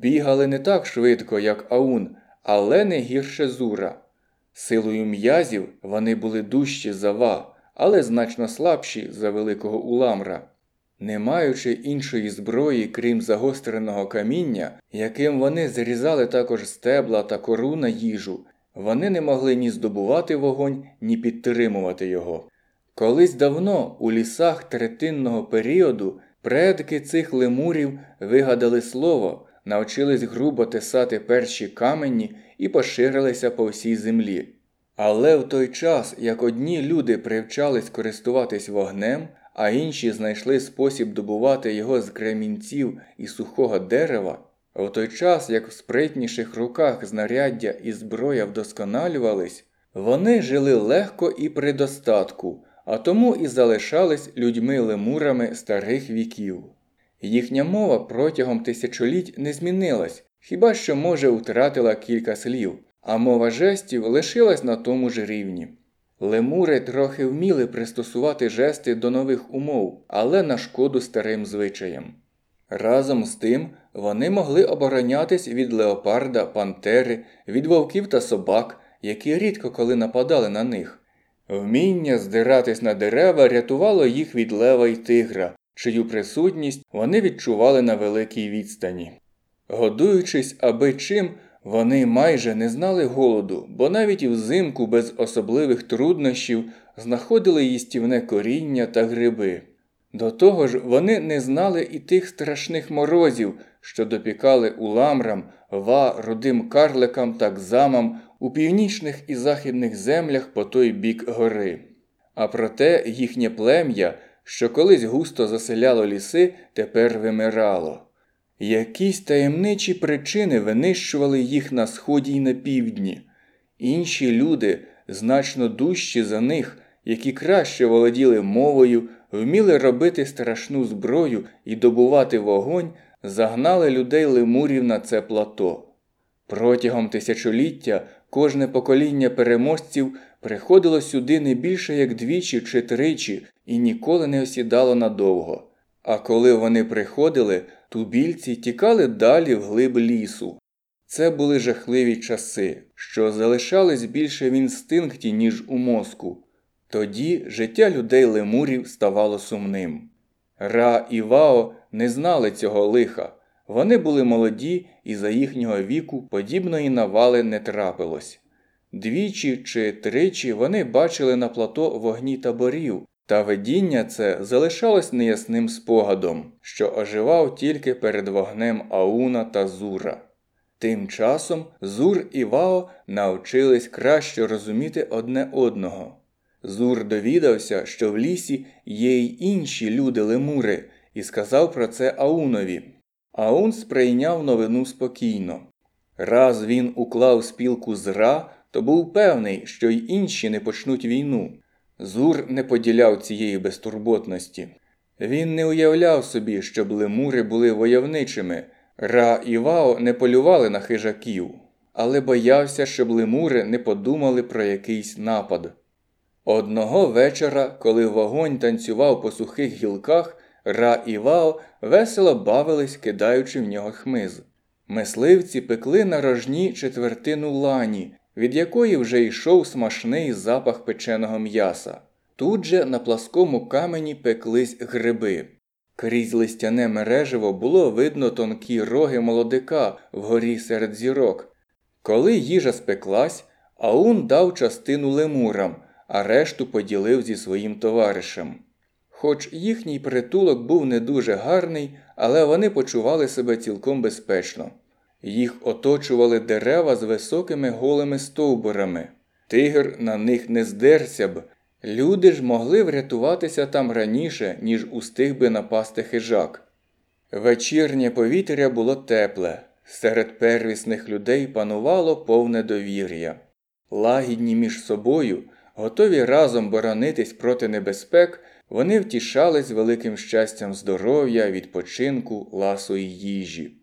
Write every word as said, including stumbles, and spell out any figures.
бігали не так швидко, як Аун, але не гірше Зура. Силою м'язів вони були дужчі за Ва, але значно слабші за великого Уламра. Не маючи іншої зброї, крім загостреного каміння, яким вони зрізали також стебла та кору на їжу, вони не могли ні здобувати вогонь, ні підтримувати його. Колись давно у лісах третинного періоду предки цих лемурів вигадали слово, навчились грубо тесати перші камені і поширилися по всій землі. Але в той час, як одні люди привчались користуватись вогнем, а інші знайшли спосіб добувати його з кремінців і сухого дерева, в той час, як в спритніших руках знаряддя і зброя вдосконалювались, вони жили легко і при достатку, а тому і залишались людьми-лемурами старих віків. Їхня мова протягом тисячоліть не змінилась, хіба що, може, втратила кілька слів, а мова жестів лишилась на тому ж рівні. Лемури трохи вміли пристосувати жести до нових умов, але на шкоду старим звичаям. Разом з тим, вони могли оборонятись від леопарда, пантери, від вовків та собак, які рідко коли нападали на них. Вміння здиратись на дерева рятувало їх від лева й тигра, чию присутність вони відчували на великій відстані. Годуючись аби чим, вони майже не знали голоду, бо навіть і взимку без особливих труднощів знаходили їстівне коріння та гриби. До того ж, вони не знали і тих страшних морозів, що допікали уламрам, Ва, рудим карликам та кзамам у північних і західних землях по той бік гори. А проте їхнє плем'я, що колись густо заселяло ліси, тепер вимирало. Якісь таємничі причини винищували їх на сході й на півдні. Інші люди, значно дужчі за них, які краще володіли мовою, вміли робити страшну зброю і добувати вогонь, загнали людей-лемурів на це плато. Протягом тисячоліття кожне покоління переможців приходило сюди не більше як двічі чи тричі і ніколи не осідало надовго. А коли вони приходили, тубільці тікали далі вглиб лісу. Це були жахливі часи, що залишались більше в інстинкті, ніж у мозку. Тоді життя людей-лемурів ставало сумним. Ра і Вао не знали цього лиха. Вони були молоді, і за їхнього віку подібної навали не трапилось. Двічі чи тричі вони бачили на плато вогні таборів, та видіння це залишалось неясним спогадом, що оживав тільки перед вогнем Ауна та Зура. Тим часом Зур і Вао навчились краще розуміти одне одного. Зур довідався, що в лісі є й інші люди-лемури, і сказав про це Аунові. Аун сприйняв новину спокійно. Раз він уклав спілку з Ра, то був певний, що й інші не почнуть війну. Зур не поділяв цієї безтурботності. Він не уявляв собі, щоб лемури були войовничими. Ра і Вао не полювали на хижаків, але боявся, щоб лемури не подумали про якийсь напад. Одного вечора, коли вогонь танцював по сухих гілках, Ра і Вао весело бавились, кидаючи в нього хмиз. Мисливці пекли на рожні четвертину лані, від якої вже йшов смачний запах печеного м'яса. Тут же на пласкому камені пеклись гриби. Крізь листяне мережево було видно тонкі роги молодика вгорі серед зірок. Коли їжа спеклась, Аун дав частину лемурам, а решту поділив зі своїм товаришем. Хоч їхній притулок був не дуже гарний, але вони почували себе цілком безпечно. Їх оточували дерева з високими голими стовбурами. Тигр на них не здерся б. Люди ж могли врятуватися там раніше, ніж устиг би напасти хижак. Вечірнє повітря було тепле. Серед первісних людей панувало повне довір'я. Лагідні між собою, готові разом боронитись проти небезпек, вони втішались великим щастям здоров'я, відпочинку, ласу й їжі.